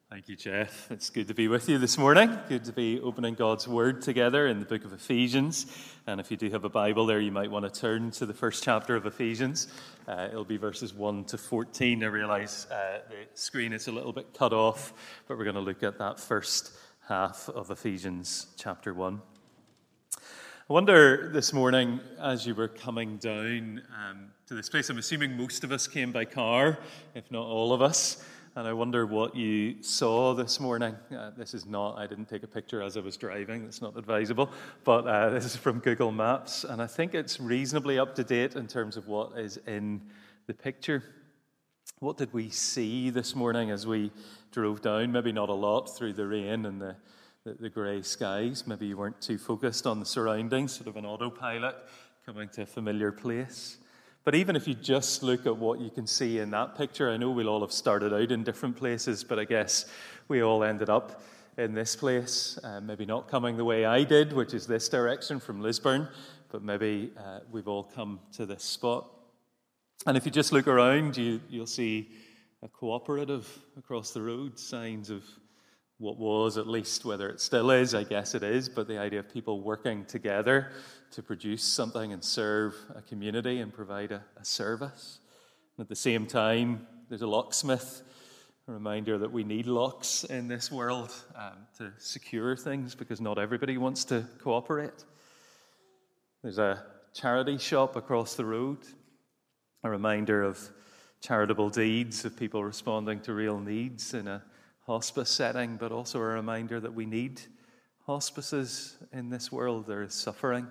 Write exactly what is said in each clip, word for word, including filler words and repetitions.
Thank you, Jeff. It's good to be with you this morning. Good to be opening God's Word together in the book of Ephesians. And if you do have a Bible there, you might want to turn to the first chapter of Ephesians. Uh, it'll be verses one to fourteen. I realize uh, the screen is a little bit cut off, but we're going to look at that first half of Ephesians chapter one. I wonder this morning, as you were coming down um, to this place, I'm assuming most of us came by car, if not all of us. And I wonder what you saw this morning. Uh, this is not, I didn't take a picture as I was driving, that's not advisable, but uh, this is from Google Maps, and I think it's reasonably up to date in terms of what is in the picture. What did we see this morning as we drove down? Maybe not a lot through the rain and the, the, the grey skies. Maybe you weren't too focused on the surroundings, sort of an autopilot coming to a familiar place. But even if you just look at what you can see in that picture, I know we'll all have started out in different places, but I guess we all ended up in this place, uh, maybe not coming the way I did, which is this direction from Lisburn, but maybe uh, we've all come to this spot. And if you just look around, you, you'll see a cooperative across the road, signs of what was, at least, whether it still is, I guess it is, but the idea of people working together to produce something and serve a community and provide a, a service. And at the same time, there's a locksmith, a reminder that we need locks in this world um, to secure things because not everybody wants to cooperate. There's a charity shop across the road, a reminder of charitable deeds, of people responding to real needs in a hospice setting, but also a reminder that we need hospices in this world. There is suffering.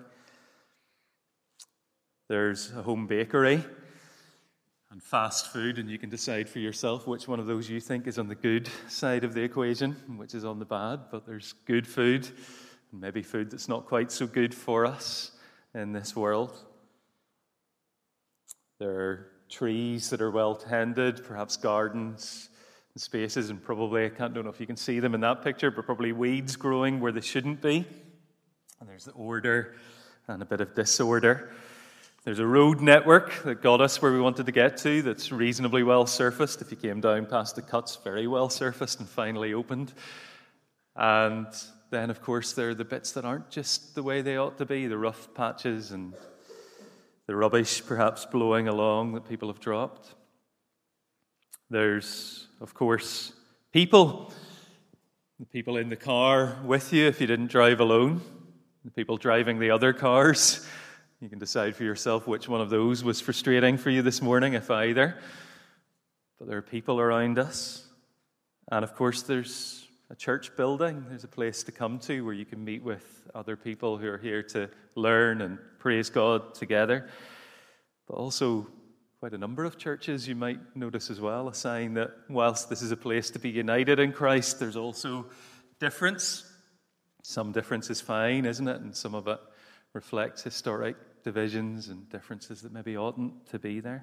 There's a home bakery and fast food, and you can decide for yourself which one of those you think is on the good side of the equation and which is on the bad. But there's good food, and maybe food that's not quite so good for us in this world. There are trees that are well tended, perhaps gardens and spaces, and probably, I can't don't know if you can see them in that picture, but probably weeds growing where they shouldn't be. And there's the order and a bit of disorder. There's a road network that got us where we wanted to get to that's reasonably well surfaced. If you came down past the cuts, very well surfaced and finally opened. And then, of course, there are the bits that aren't just the way they ought to be, the rough patches and the rubbish perhaps blowing along that people have dropped. There's, of course, people. The people in the car with you if you didn't drive alone. The people driving the other cars. You can decide for yourself which one of those was frustrating for you this morning, if either. But there are people around us. And, of course, there's a church building. There's a place to come to where you can meet with other people who are here to learn and praise God together. But also quite a number of churches you might notice as well, a sign that whilst this is a place to be united in Christ, there's also difference. Some difference is fine, isn't it? And some of it reflects historic divisions and differences that maybe oughtn't to be there.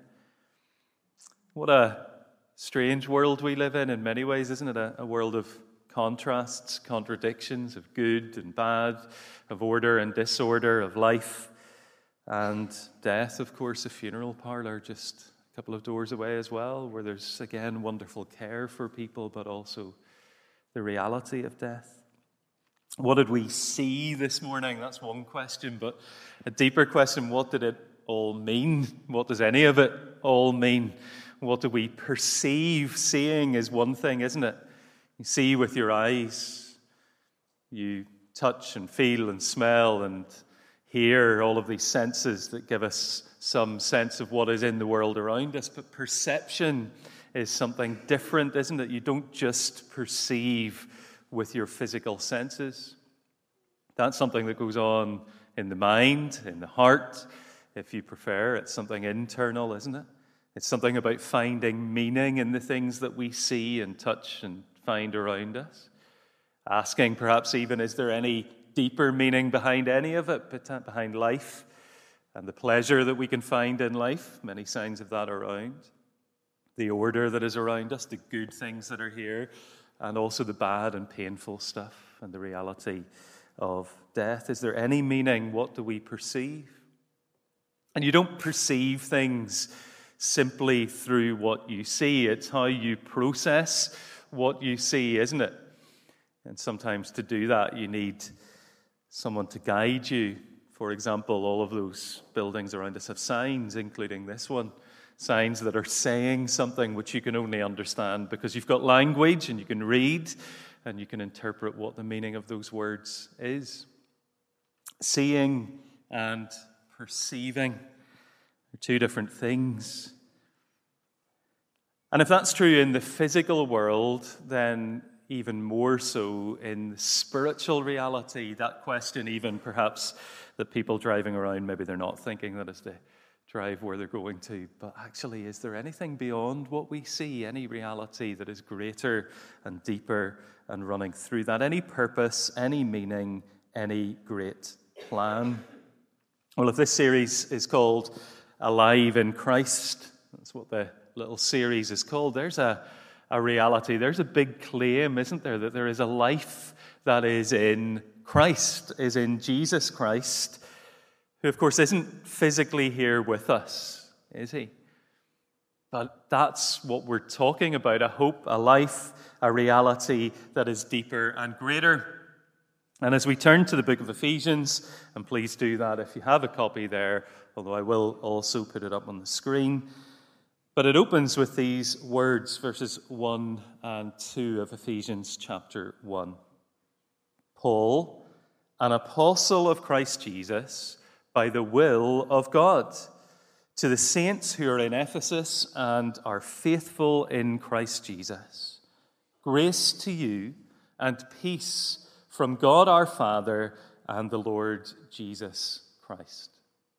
What a strange world we live in in many ways, isn't it? A, a world of contrasts, contradictions, of good and bad, of order and disorder, of life and death. Of course, a funeral parlor just a couple of doors away as well, where there's, again, wonderful care for people, but also the reality of death. What did we see this morning? That's one question, but a deeper question, what did it all mean? What does any of it all mean? What do we perceive? Seeing is one thing, isn't it? You see with your eyes. You touch and feel and smell and hear, all of these senses that give us some sense of what is in the world around us. But perception is something different, isn't it? You don't just perceive with your physical senses. That's something that goes on in the mind, in the heart, if you prefer. It's something internal, isn't it? It's something about finding meaning in the things that we see and touch and find around us. Asking perhaps even, is there any deeper meaning behind any of it, behind life and the pleasure that we can find in life? Many signs of that around. The order that is around us, the good things that are here, and also the bad and painful stuff and the reality of death. Is there any meaning? What do we perceive? And you don't perceive things simply through what you see. It's how you process what you see, isn't it? And sometimes to do that, you need someone to guide you. For example, all of those buildings around us have signs, including this one. Signs that are saying something which you can only understand because you've got language and you can read and you can interpret what the meaning of those words is. Seeing and perceiving are two different things. And if that's true in the physical world, then even more so in the spiritual reality, that question even perhaps that people driving around, maybe they're not thinking that as they drive where they're going to, but actually, is there anything beyond what we see, any reality that is greater and deeper and running through that, any purpose, any meaning, any great plan? Well, if this series is called Alive in Christ, that's what the little series is called, there's a, a reality, there's a big claim, isn't there, that there is a life that is in Christ, is in Jesus Christ, who of course isn't physically here with us, is he? But that's what we're talking about, a hope, a life, a reality that is deeper and greater. And as we turn to the book of Ephesians, and please do that if you have a copy there, although I will also put it up on the screen. But it opens with these words, verses one and two of Ephesians chapter one. Paul, an apostle of Christ Jesus, by the will of God, to the saints who are in Ephesus and are faithful in Christ Jesus. Grace to you and peace from God our Father and the Lord Jesus Christ.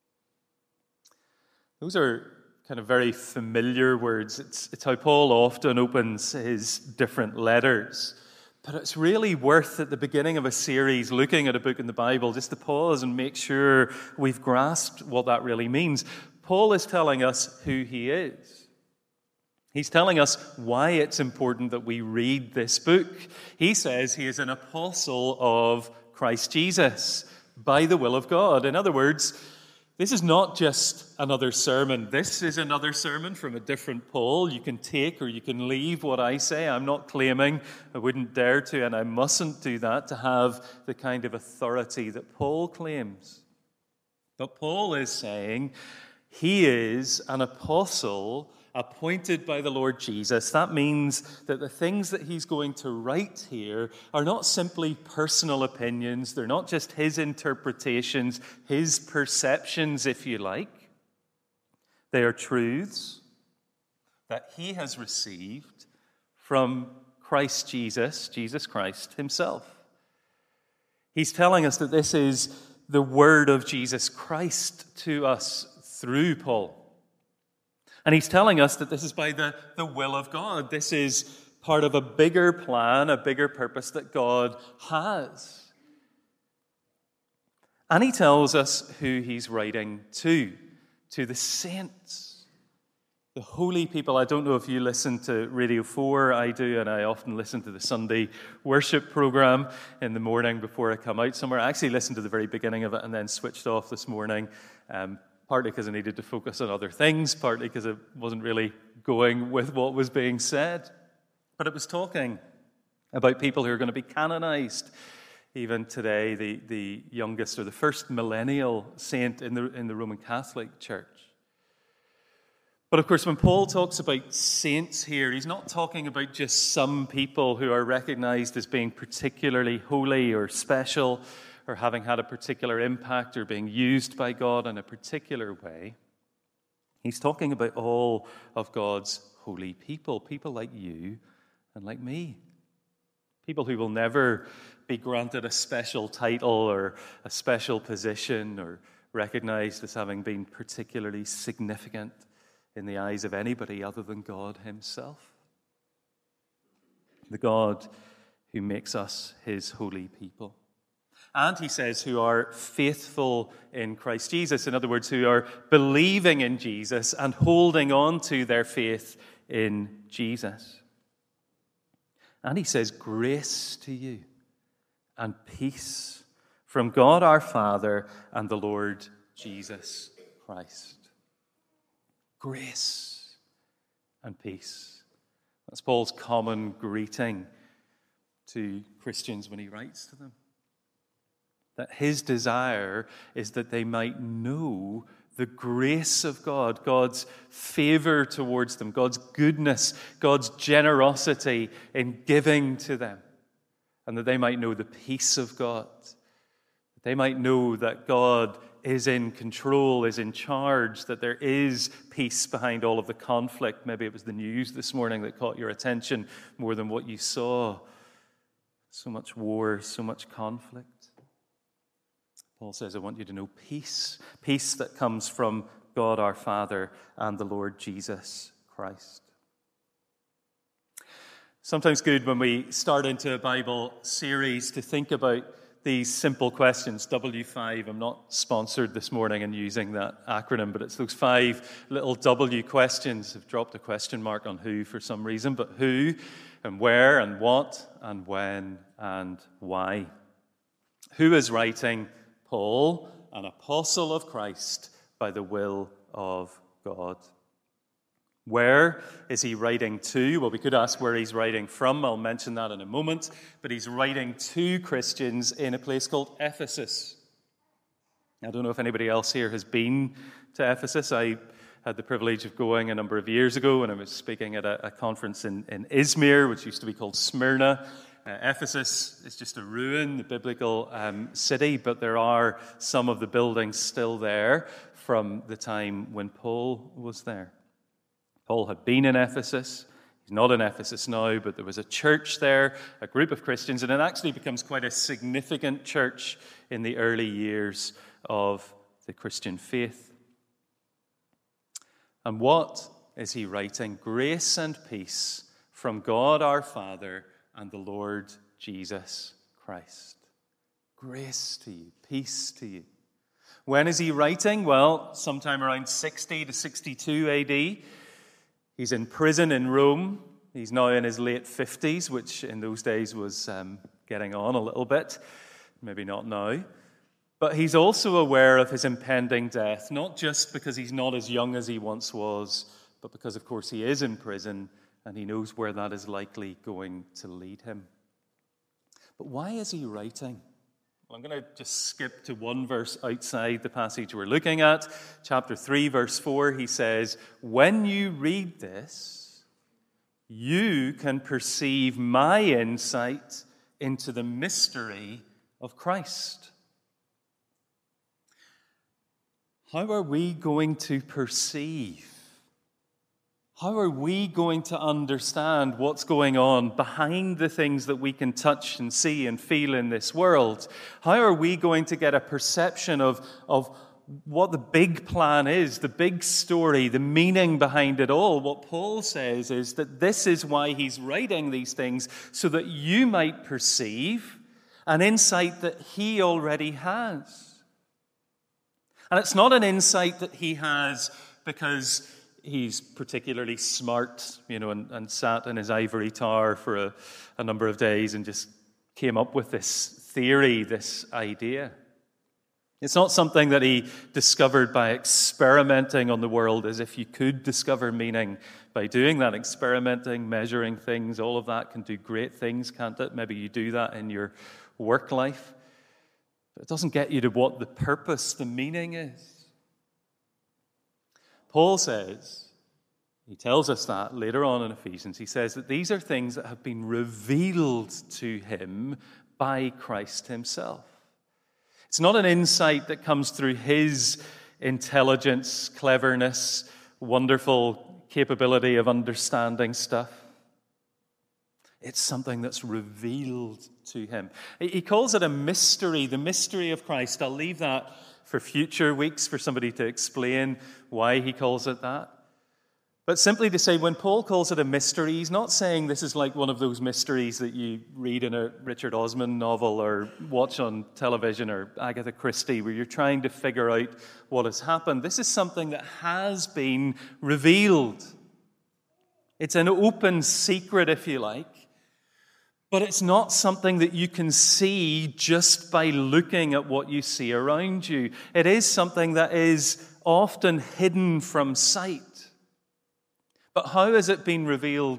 Those are kind of very familiar words. It's, it's how Paul often opens his different letters. But it's really worth, at the beginning of a series, looking at a book in the Bible, just to pause and make sure we've grasped what that really means. Paul is telling us who he is. He's telling us why it's important that we read this book. He says he is an apostle of Christ Jesus by the will of God. In other words, this is not just another sermon. This is another sermon from a different Paul. You can take or you can leave what I say. I'm not claiming, I wouldn't dare to, and I mustn't do that, to have the kind of authority that Paul claims. But Paul is saying he is an apostle appointed by the Lord Jesus. That means that the things that he's going to write here are not simply personal opinions. They're not just his interpretations, his perceptions, if you like. They are truths that he has received from Christ Jesus, Jesus Christ himself. He's telling us that this is the word of Jesus Christ to us through Paul. And he's telling us that this is by the, the will of God. This is part of a bigger plan, a bigger purpose that God has. And he tells us who he's writing to, to the saints, the holy people. I don't know if you listen to Radio four, I do, and I often listen to the Sunday worship program in the morning before I come out somewhere. I actually listened to the very beginning of it and then switched off this morning, um, partly because I needed to focus on other things, partly because it wasn't really going with what was being said. But it was talking about people who are going to be canonized. Even today, the, the youngest or the first millennial saint in the, in the Roman Catholic Church. But of course, when Paul talks about saints here, he's not talking about just some people who are recognized as being particularly holy or special, or having had a particular impact or being used by God in a particular way. He's talking about all of God's holy people, people like you and like me. People who will never be granted a special title or a special position or recognized as having been particularly significant in the eyes of anybody other than God himself. The God who makes us his holy people. And he says, who are faithful in Christ Jesus. In other words, who are believing in Jesus and holding on to their faith in Jesus. And he says, grace to you and peace from God our Father and the Lord Jesus Christ. Grace and peace. That's Paul's common greeting to Christians when he writes to them. That his desire is that they might know the grace of God, God's favor towards them, God's goodness, God's generosity in giving to them, and that they might know the peace of God. That they might know that God is in control, is in charge, that there is peace behind all of the conflict. Maybe it was the news this morning that caught your attention more than what you saw. So much war, so much conflict. Paul says, I want you to know peace, peace that comes from God our Father and the Lord Jesus Christ. Sometimes good when we start into a Bible series to think about these simple questions. W five, I'm not sponsored this morning in using that acronym, but it's those five little W questions. I've dropped a question mark on who for some reason, but who and where and what and when and why. Who is writing? Paul, an apostle of Christ by the will of God. Where is he writing to? Well, we could ask where he's writing from. I'll mention that in a moment. But he's writing to Christians in a place called Ephesus. I don't know if anybody else here has been to Ephesus. I had the privilege of going a number of years ago when I was speaking at a, a conference in, in Izmir, which used to be called Smyrna. Uh, Ephesus is just a ruin, the biblical um, city, but there are some of the buildings still there from the time when Paul was there. Paul had been in Ephesus. He's not in Ephesus now, but there was a church there, a group of Christians, and it actually becomes quite a significant church in the early years of the Christian faith. And what is he writing? Grace and peace from God our Father and the Lord Jesus Christ. Grace to you, peace to you. When is he writing? Well, sometime around sixty to sixty-two A D. He's in prison in Rome. He's now in his late fifties, which in those days was um, getting on a little bit. Maybe not now. But he's also aware of his impending death, not just because he's not as young as he once was, but because, of course, he is in prison and he knows where that is likely going to lead him. But why is he writing? Well, I'm going to just skip to one verse outside the passage we're looking at. Chapter three, verse four, he says, when you read this, you can perceive my insight into the mystery of Christ. How are we going to perceive? How are we going to understand what's going on behind the things that we can touch and see and feel in this world? How are we going to get a perception of, of what the big plan is, the big story, the meaning behind it all? What Paul says is that this is why he's writing these things, so that you might perceive an insight that he already has. And it's not an insight that he has because he's particularly smart, you know, and, and sat in his ivory tower for a, a number of days and just came up with this theory, this idea. It's not something that he discovered by experimenting on the world, as if you could discover meaning by doing that, experimenting, measuring things. All of that can do great things, can't it? Maybe you do that in your work life. But it doesn't get you to what the purpose, the meaning is. Paul says, he tells us that later on in Ephesians, he says that these are things that have been revealed to him by Christ himself. It's not an insight that comes through his intelligence, cleverness, wonderful capability of understanding stuff. It's something that's revealed to him. He calls it a mystery, the mystery of Christ. I'll leave that for future weeks for somebody to explain why he calls it that. But simply to say, when Paul calls it a mystery, he's not saying this is like one of those mysteries that you read in a Richard Osman novel or watch on television or Agatha Christie, where you're trying to figure out what has happened. This is something that has been revealed. It's an open secret, if you like. But it's not something that you can see just by looking at what you see around you. It is something that is often hidden from sight. But how has it been revealed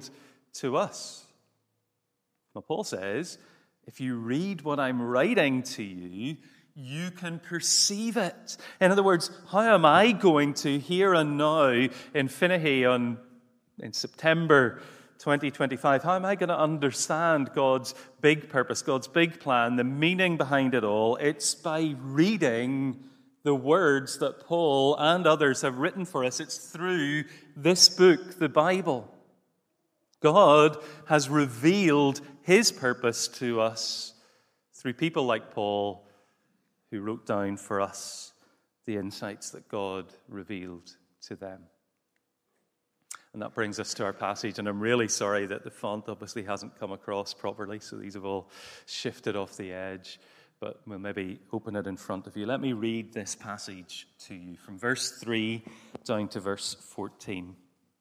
to us. Well, Paul says, if you read what I'm writing to you, you can perceive it. In other words, how am I going to, here and now, in Finnehy on, in September twenty twenty-five, how am I going to understand God's big purpose, God's big plan, the meaning behind it all? It's by reading the words that Paul and others have written for us. It's through this book, the Bible. God has revealed his purpose to us through people like Paul, who wrote down for us the insights that God revealed to them. And that brings us to our passage, and I'm really sorry that the font obviously hasn't come across properly, so these have all shifted off the edge, but we'll maybe open it in front of you. Let me read this passage to you from verse three down to verse fourteen.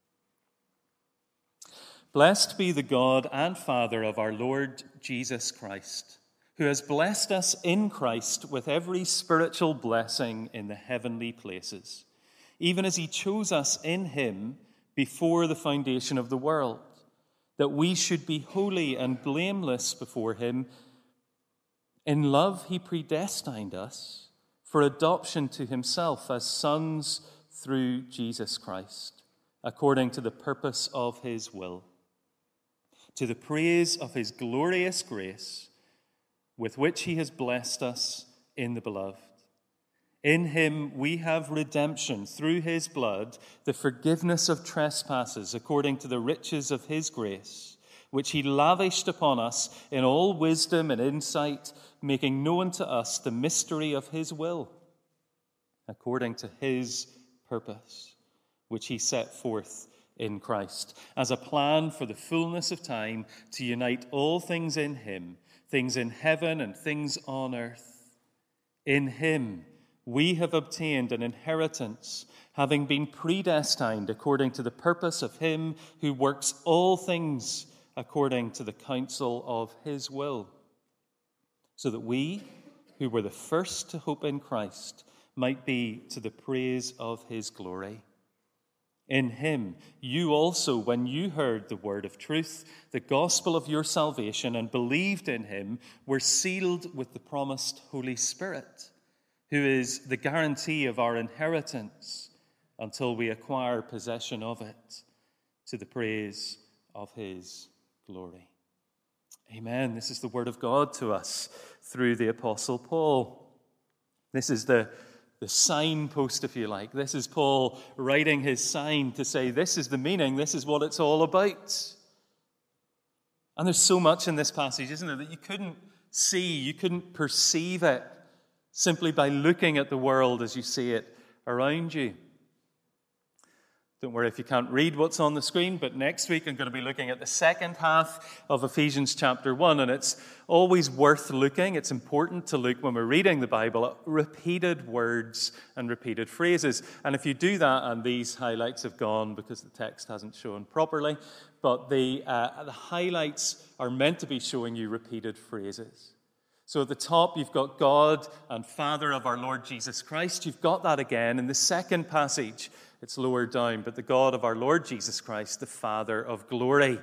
Blessed be the God and Father of our Lord Jesus Christ, who has blessed us in Christ with every spiritual blessing in the heavenly places, even as he chose us in him before the foundation of the world, that we should be holy and blameless before him. In love he predestined us for adoption to himself as sons through Jesus Christ, according to the purpose of his will, to the praise of his glorious grace, with which he has blessed us in the beloved. In him we have redemption through his blood, the forgiveness of trespasses according to the riches of his grace, which he lavished upon us in all wisdom and insight, making known to us the mystery of his will, according to his purpose, which he set forth in Christ, as a plan for the fullness of time to unite all things in him, things in heaven and things on earth. In him we have obtained an inheritance, having been predestined according to the purpose of him who works all things according to the counsel of his will, so that we, who were the first to hope in Christ, might be to the praise of his glory. In him you also, when you heard the word of truth, the gospel of your salvation, and believed in him, were sealed with the promised Holy Spirit, who is the guarantee of our inheritance until we acquire possession of it, to the praise of his glory. Amen. This is the word of God to us through the Apostle Paul. This is the, the signpost, if you like. This is Paul writing his sign to say, this is the meaning, this is what it's all about. And there's so much in this passage, isn't there, that you couldn't see, you couldn't perceive it simply by looking at the world as you see it around you. Don't worry if you can't read what's on the screen, but next week I'm going to be looking at the second half of Ephesians chapter one, and it's always worth looking. It's important to look when we're reading the Bible at repeated words and repeated phrases. And if you do that, and these highlights have gone because the text hasn't shown properly, but the, uh, the highlights are meant to be showing you repeated phrases. So at the top, you've got God and Father of our Lord Jesus Christ. You've got that again in the second passage. It's lower down, but the God of our Lord Jesus Christ, the Father of glory.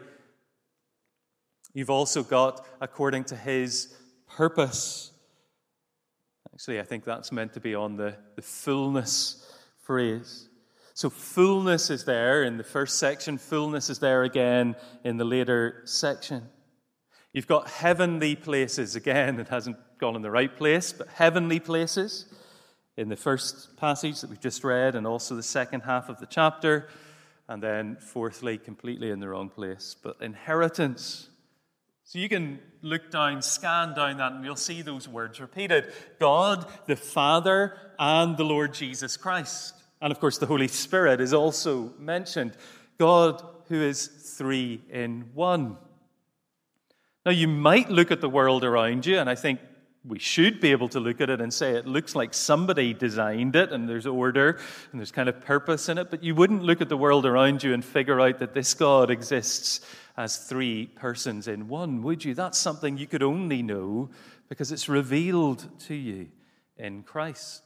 You've also got, according to his purpose. Actually, I think that's meant to be on the, the fullness phrase. So fullness is there in the first section. Fullness is there again in the later section. You've got heavenly places. Again, it hasn't gone in the right place, but heavenly places in the first passage that we've just read, and also the second half of the chapter. And then fourthly, completely in the wrong place, but inheritance. So you can look down, scan down that, and you'll see those words repeated. God, the Father, and the Lord Jesus Christ. And of course, the Holy Spirit is also mentioned. God, who is three in one. Now, you might look at the world around you, and I think we should be able to look at it and say it looks like somebody designed it, and there's order, and there's kind of purpose in it, but you wouldn't look at the world around you and figure out that this God exists as three persons in one, would you? That's something you could only know because it's revealed to you in Christ.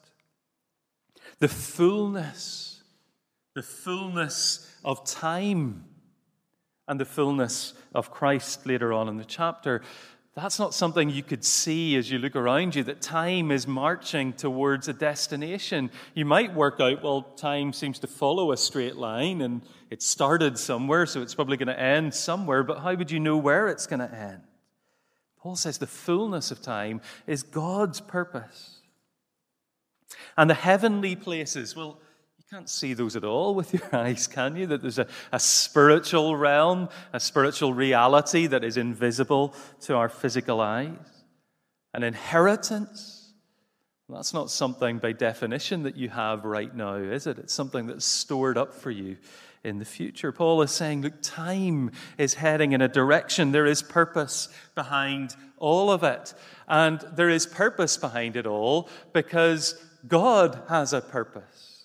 The fullness, the fullness of time. and the fullness of Christ later on in the chapter. That's not something you could see as you look around you, that time is marching towards a destination. You might work out, well, time seems to follow a straight line, and it started somewhere, so it's probably going to end somewhere, but how would you know where it's going to end? Paul says the fullness of time is God's purpose. And the heavenly places, well, you can't see those at all with your eyes, can you? That there's a, a spiritual realm, a spiritual reality that is invisible to our physical eyes. An inheritance. That's not something by definition that you have right now, is it? It's something that's stored up for you in the future. Paul is saying, look, time is heading in a direction. There is purpose behind all of it. And there is purpose behind it all because God has a purpose.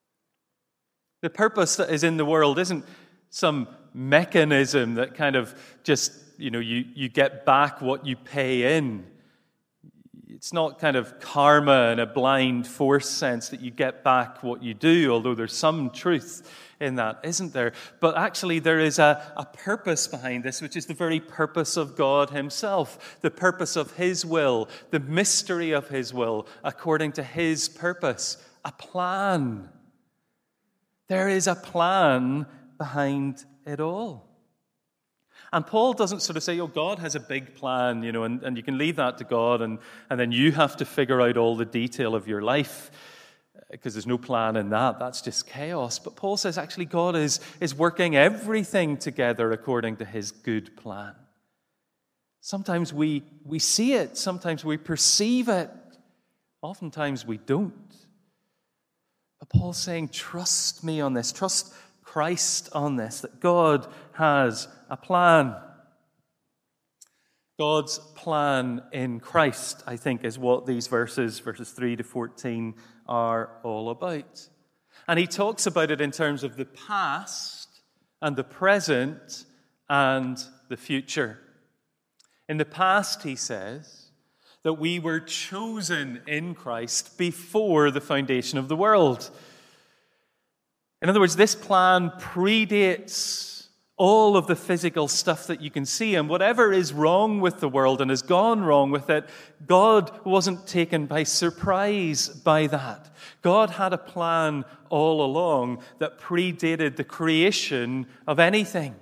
The purpose that is in the world isn't some mechanism that kind of just, you know, you, you get back what you pay in. It's not kind of karma in a blind force sense that you get back what you do, although there's some truth in that, isn't there? But actually there is a, a purpose behind this, which is the very purpose of God himself, the purpose of his will, the mystery of his will, according to his purpose, a plan. There is a plan behind it all. And Paul doesn't sort of say, oh, God has a big plan, you know, and, and you can leave that to God, and, and then you have to figure out all the detail of your life, because there's no plan in that. That's just chaos. But Paul says, actually, God is, is working everything together according to his good plan. Sometimes we, we see it. Sometimes we perceive it. Oftentimes we don't. But Paul's saying, trust me on this. Trust Christ on this, that God has a plan. God's plan in Christ, I think, is what these verses, verses three to fourteen, are all about. And he talks about it in terms of the past and the present and the future. In the past, he says, that we were chosen in Christ before the foundation of the world. In other words, this plan predates all of the physical stuff that you can see, and whatever is wrong with the world and has gone wrong with it, God wasn't taken by surprise by that. God had a plan all along that predated the creation of anything.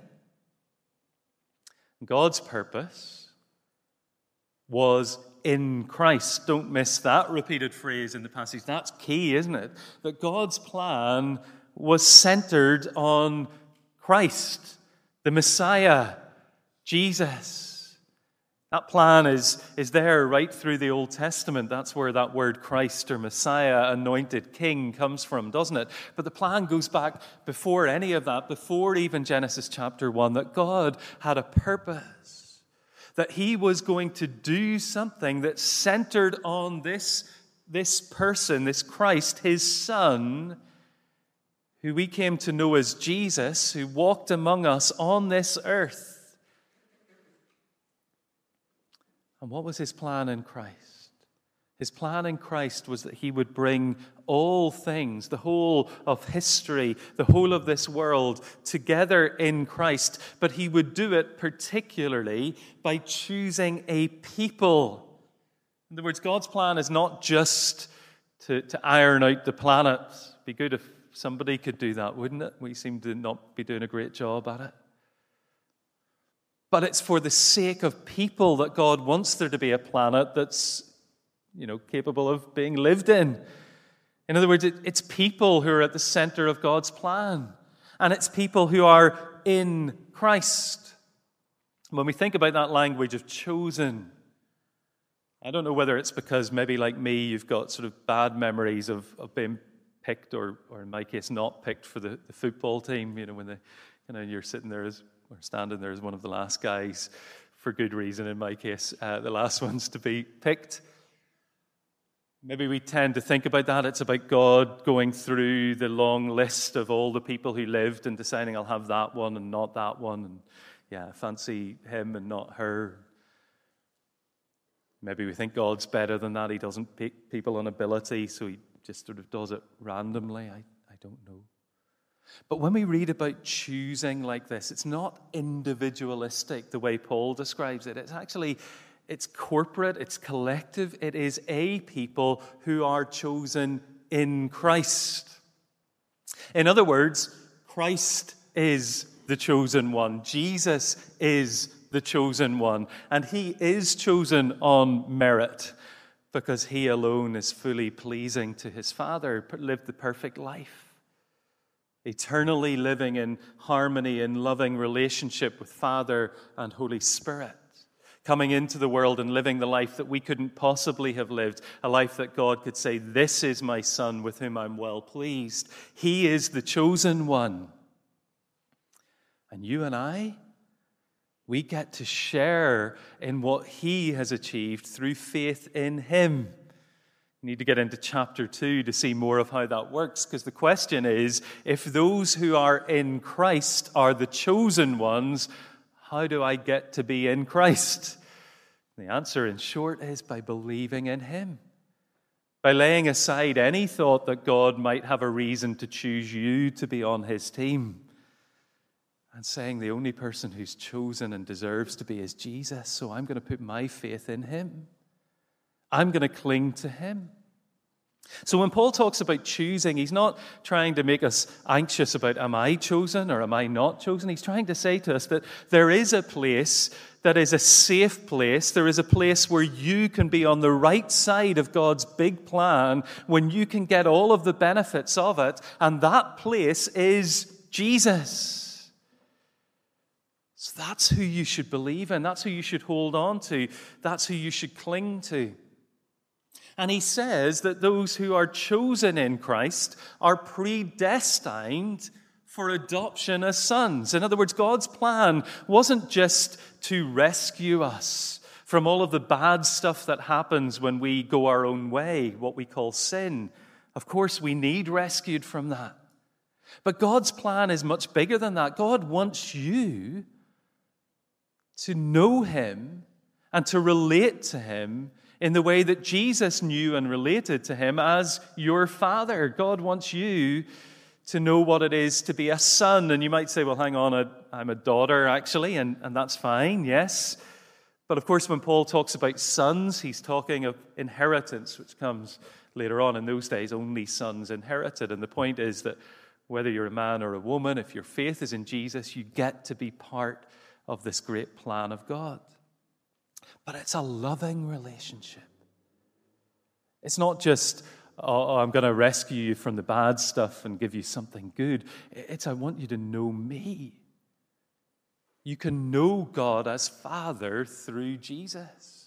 God's purpose was in Christ. Don't miss that repeated phrase in the passage. That's key, isn't it? That God's plan was centered on Christ, the Messiah, Jesus. That plan is, is there right through the Old Testament. That's where that word Christ or Messiah, anointed king, comes from, doesn't it? But the plan goes back before any of that, before even Genesis chapter one, that God had a purpose, that he was going to do something that centered on this, this person, this Christ, his son, who we came to know as Jesus, who walked among us on this earth. And what was his plan in Christ? His plan in Christ was that he would bring all things, the whole of history, the whole of this world, together in Christ. But he would do it particularly by choosing a people. In other words, God's plan is not just to, to iron out the planet. It'd be good if somebody could do that, wouldn't it? We seem to not be doing a great job at it. But it's for the sake of people that God wants there to be a planet that's, you know, capable of being lived in. In other words, it, it's people who are at the center of God's plan. And it's people who are in Christ. When we think about that language of chosen, I don't know whether it's because maybe like me, you've got sort of bad memories of, of being picked, or, or in my case, not picked for the, the football team. You know, when the, you know, you're sitting there as, or standing there as one of the last guys, for good reason. In my case, uh, the last ones to be picked. Maybe we tend to think about that. It's about God going through the long list of all the people who lived and deciding, I'll have that one and not that one, and yeah, I fancy him and not her. Maybe we think God's better than that. He doesn't pick people on ability, so he just sort of does it randomly. I, I don't know. But when we read about choosing like this, it's not individualistic the way Paul describes it. It's actually, it's corporate, it's collective. It is a people who are chosen in Christ. In other words, Christ is the chosen one. Jesus is the chosen one. And he is chosen on merit because he alone is fully pleasing to his Father, lived the perfect life, eternally living in harmony and loving relationship with Father and Holy Spirit, coming into the world and living the life that we couldn't possibly have lived, a life that God could say, "This is my Son with whom I'm well pleased." He is the chosen one. And you and I, we get to share in what he has achieved through faith in him. You need to get into chapter two to see more of how that works, because the question is, if those who are in Christ are the chosen ones, how do I get to be in Christ? The answer, in short, is by believing in him. By laying aside any thought that God might have a reason to choose you to be on his team. And saying the only person who's chosen and deserves to be is Jesus, so I'm going to put my faith in him. I'm going to cling to him. So when Paul talks about choosing, he's not trying to make us anxious about, am I chosen or am I not chosen? He's trying to say to us that there is a place that is a safe place. There is a place where you can be on the right side of God's big plan, when you can get all of the benefits of it, and that place is Jesus. So that's who you should believe in. That's who you should hold on to. That's who you should cling to. And he says that those who are chosen in Christ are predestined for adoption as sons. In other words, God's plan wasn't just to rescue us from all of the bad stuff that happens when we go our own way, what we call sin. Of course, we need rescued from that. But God's plan is much bigger than that. God wants you to know him and to relate to him in the way that Jesus knew and related to him as your Father. God wants you to know what it is to be a son. And you might say, well, hang on, I'm a daughter, actually, and, and that's fine, yes. But of course, when Paul talks about sons, he's talking of inheritance, which comes later on. In those days, only sons inherited. And the point is that whether you're a man or a woman, if your faith is in Jesus, you get to be part of this great plan of God. But it's a loving relationship. It's not just, oh, I'm going to rescue you from the bad stuff and give you something good. It's, I want you to know me. You can know God as Father through Jesus.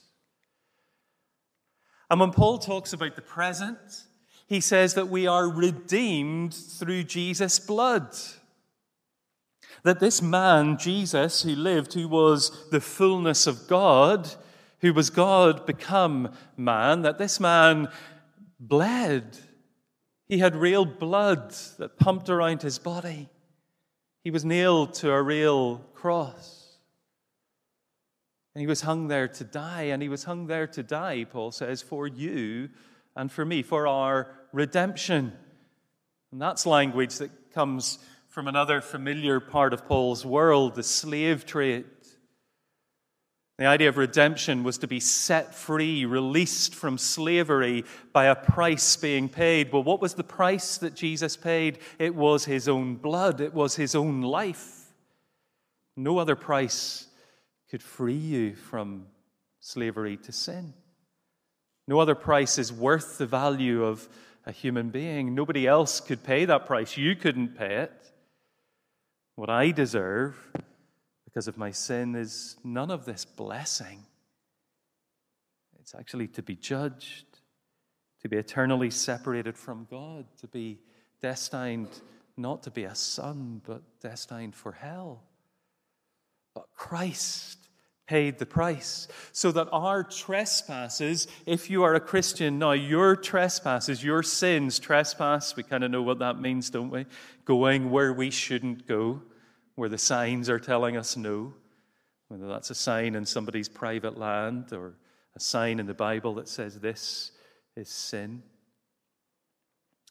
And when Paul talks about the present, he says that we are redeemed through Jesus' blood. That this man, Jesus, who lived, who was the fullness of God, who was God become man, that this man bled. He had real blood that pumped around his body. He was nailed to a real cross. And he was hung there to die. And he was hung there to die, Paul says, for you and for me, for our redemption. And that's language that comes from another familiar part of Paul's world, the slave trade. The idea of redemption was to be set free, released from slavery by a price being paid. Well, what was the price that Jesus paid? It was his own blood. It was his own life. No other price could free you from slavery to sin. No other price is worth the value of a human being. Nobody else could pay that price. You couldn't pay it. What I deserve because of my sin is none of this blessing. It's actually to be judged, to be eternally separated from God, to be destined not to be a son, but destined for hell. But Christ paid the price so that our trespasses, if you are a Christian now, your trespasses, your sins, trespass, we kind of know what that means, don't we? Going where we shouldn't go, where the signs are telling us no, whether that's a sign in somebody's private land or a sign in the Bible that says this is sin.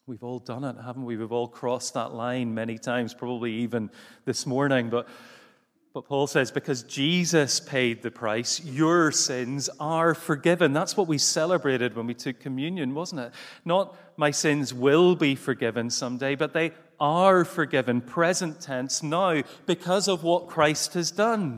We've all done it, haven't we? We've all crossed that line many times, probably even this morning. But, but Paul says, because Jesus paid the price, your sins are forgiven. That's what we celebrated when we took communion, wasn't it? Not my sins will be forgiven someday, but they are forgiven, present tense now, because of what Christ has done.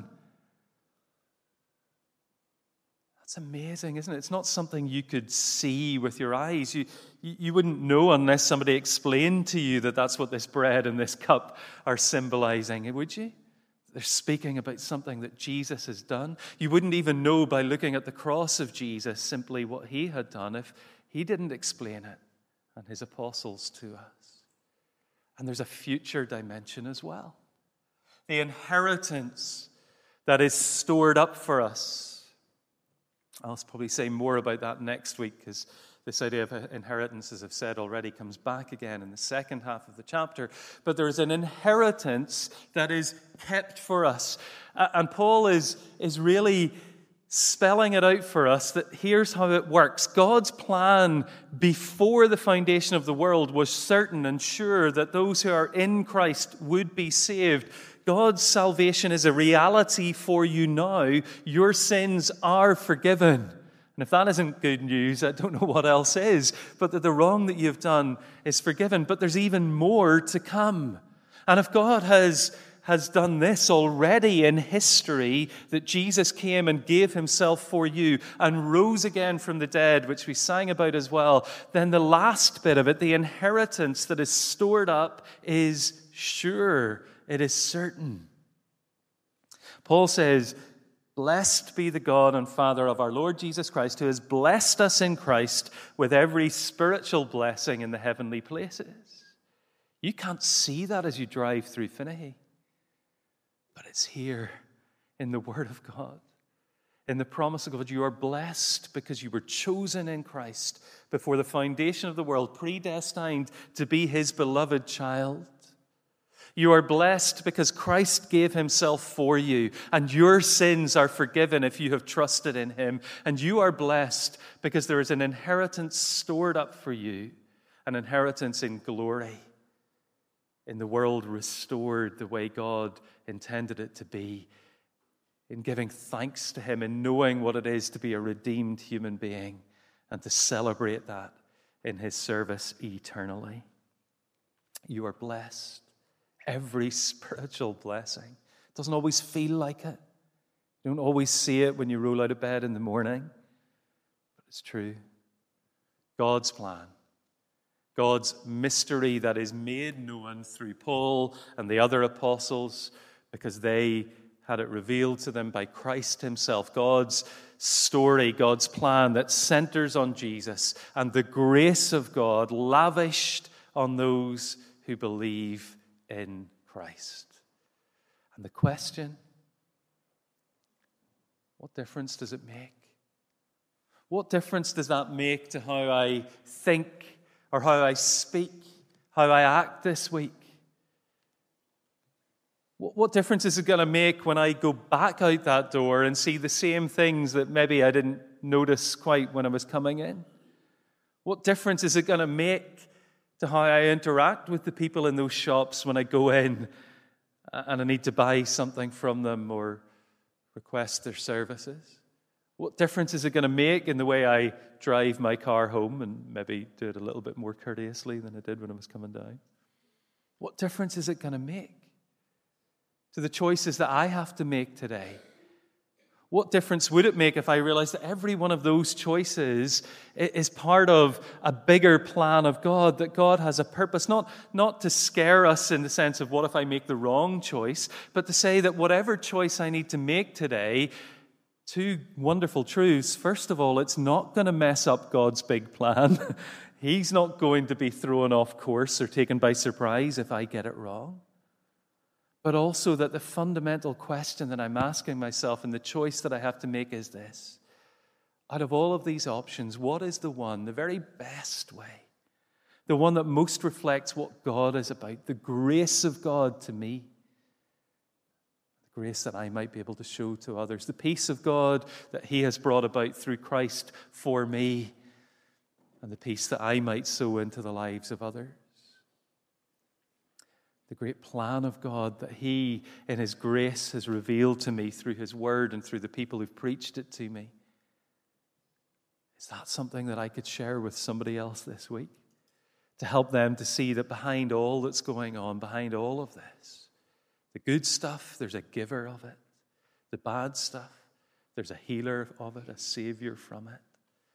That's amazing, isn't it? It's not something you could see with your eyes. You, you wouldn't know unless somebody explained to you that that's what this bread and this cup are symbolizing, would you? They're speaking about something that Jesus has done. You wouldn't even know by looking at the cross of Jesus simply what he had done if he didn't explain it and his apostles to us. And there's a future dimension as well. The inheritance that is stored up for us. I'll probably say more about that next week, because this idea of inheritance, as I've said already, comes back again in the second half of the chapter. But there is an inheritance that is kept for us. And Paul is, is really spelling it out for us that here's how it works. God's plan before the foundation of the world was certain and sure that those who are in Christ would be saved. God's salvation is a reality for you now. Your sins are forgiven. And if that isn't good news, I don't know what else is. But that the wrong that you've done is forgiven. But there's even more to come. And if God has, has done this already in history, that Jesus came and gave himself for you and rose again from the dead, which we sang about as well, then the last bit of it, the inheritance that is stored up, is sure. It is certain. Paul says, blessed be the God and Father of our Lord Jesus Christ, who has blessed us in Christ with every spiritual blessing in the heavenly places. You can't see that as you drive through Finnehy, but it's here in the Word of God. In the promise of God, you are blessed because you were chosen in Christ before the foundation of the world, predestined to be his beloved child. You are blessed because Christ gave himself for you, and your sins are forgiven if you have trusted in him. And you are blessed because there is an inheritance stored up for you, an inheritance in glory, in the world restored the way God intended it to be, in giving thanks to him, in knowing what it is to be a redeemed human being, and to celebrate that in his service eternally. You are blessed. Every spiritual blessing. It doesn't always feel like it. You don't always see it when you roll out of bed in the morning. But it's true. God's plan. God's mystery that is made known through Paul and the other apostles because they had it revealed to them by Christ himself. God's story, God's plan that centers on Jesus and the grace of God lavished on those who believe in Christ. And the question, what difference does it make? What difference does that make to how I think or how I speak, how I act this week? What, what difference is it going to make when I go back out that door and see the same things that maybe I didn't notice quite when I was coming in? What difference is it going to make to how I interact with the people in those shops when I go in and I need to buy something from them or request their services? What difference is it going to make in the way I drive my car home and maybe do it a little bit more courteously than I did when I was coming down? What difference is it going to make to the choices that I have to make today? What difference would it make if I realized that every one of those choices is part of a bigger plan of God, that God has a purpose, not, not to scare us in the sense of what if I make the wrong choice, but to say that whatever choice I need to make today, two wonderful truths. First of all, it's not going to mess up God's big plan. He's not going to be thrown off course or taken by surprise if I get it wrong. But also that the fundamental question that I'm asking myself and the choice that I have to make is this. Out of all of these options, what is the one, the very best way, the one that most reflects what God is about, the grace of God to me, the grace that I might be able to show to others, the peace of God that he has brought about through Christ for me, and the peace that I might sow into the lives of others. The great plan of God that he, in his grace, has revealed to me through his word and through the people who've preached it to me. Is that something that I could share with somebody else this week? To help them to see that behind all that's going on, behind all of this, the good stuff, there's a giver of it. The bad stuff, there's a healer of it, a savior from it.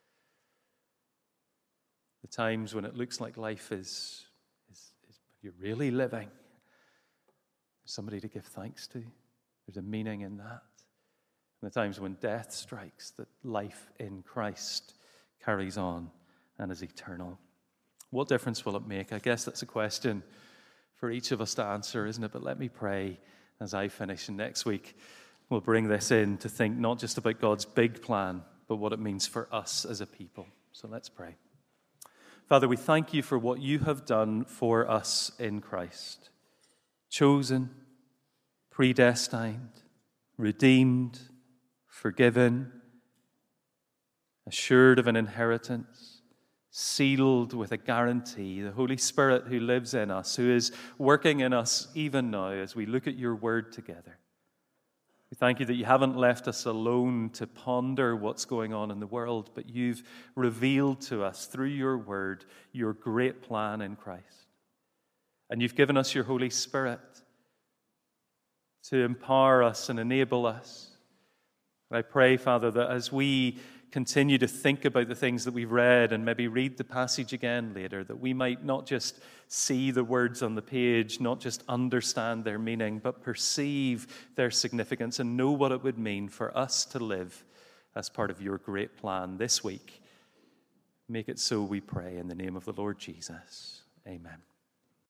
The times when it looks like life is, is, is you're really living, there's somebody to give thanks to. There's a meaning in that. And the times when death strikes, that life in Christ carries on and is eternal. What difference will it make? I guess that's a question for each of us to answer, isn't it? But let me pray as I finish. And next week, we'll bring this in to think not just about God's big plan, but what it means for us as a people. So let's pray. Father, we thank you for what you have done for us in Christ. Chosen, predestined, redeemed, forgiven, assured of an inheritance, sealed with a guarantee, the Holy Spirit who lives in us, who is working in us even now as we look at your word together. We thank you that you haven't left us alone to ponder what's going on in the world, but you've revealed to us through your word your great plan in Christ. And you've given us your Holy Spirit to empower us and enable us. And I pray, Father, that as we continue to think about the things that we've read and maybe read the passage again later, that we might not just see the words on the page, not just understand their meaning, but perceive their significance and know what it would mean for us to live as part of your great plan this week. Make it so, we pray, in the name of the Lord Jesus. Amen.